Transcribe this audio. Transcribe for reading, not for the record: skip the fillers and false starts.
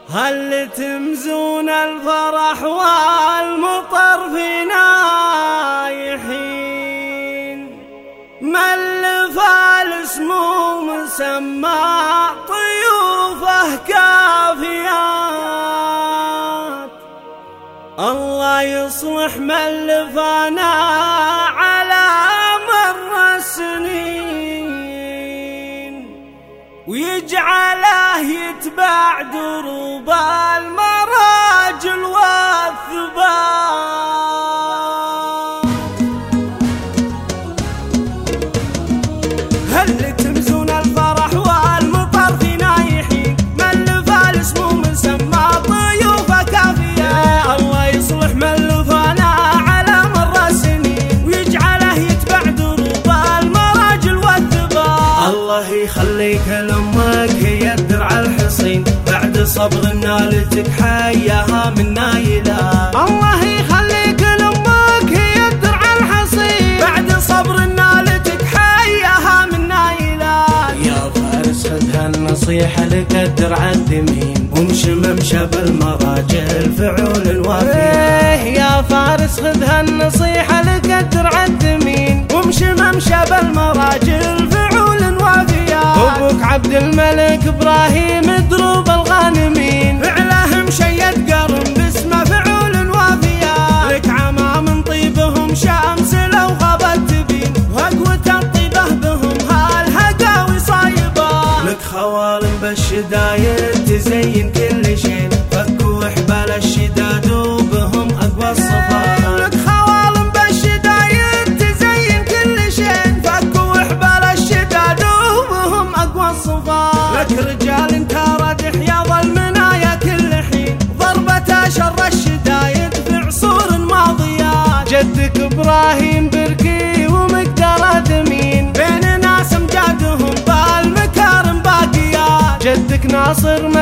هل تمزون الفرح والمطر في نايحين، ملف الاسمو مسمى طيوفه كافيات. الله يصلح ملفنا على مر السنين، ويجعله يتبع دروب المراجل والثبات. هل تمزون الفرح والمطر في نايحين، ملف الاسمو مسمى طيوفه كافية. الله يصلح ملفنا على مر السنين، ويجعله يتبع دروب المراجل والثبات. الله يخليك لأمك هي الدرع الحصين، بعد صبر نالتك حياها من نايلات. الله يخليك لأمك هي الدرع الحصين، بعد صبر نالتك حياها من نايلات. يا فارس خذ هالنصيحة لك الدرع الدمين، وامشي ممشى بالمراجل فعول وافيات. يا فارس خذ هالنصيحة لك الدرع الدمين، وامشي ممشى بالمراجل فعول وافيات. أبوك عبد الملك إبراهيم دروب الغانمين، فعله مشيد قرن باسمه فعول وافيات. لك عمام طيبهم شمس لو غابت تبين، وقوة الطيبة بهم هالهقاوي صايبة. لك خوالم بالشدايد تزين كل شيء، فكوا حبال الشداد وبهم أقوى الصفات. لك خوالم بالشدايد تزين كل شيء، فكوا حبال الشداد وبهم أقوى الصفات. لك رجال انت ردح يا ظلمنا كل حين، ضربة شر الشدايد في عصور ماضيات. جدك إبراهيم بركي ومقدار دمين، بين ناس امجادهم بالمكارم باقيات. جدك ناصر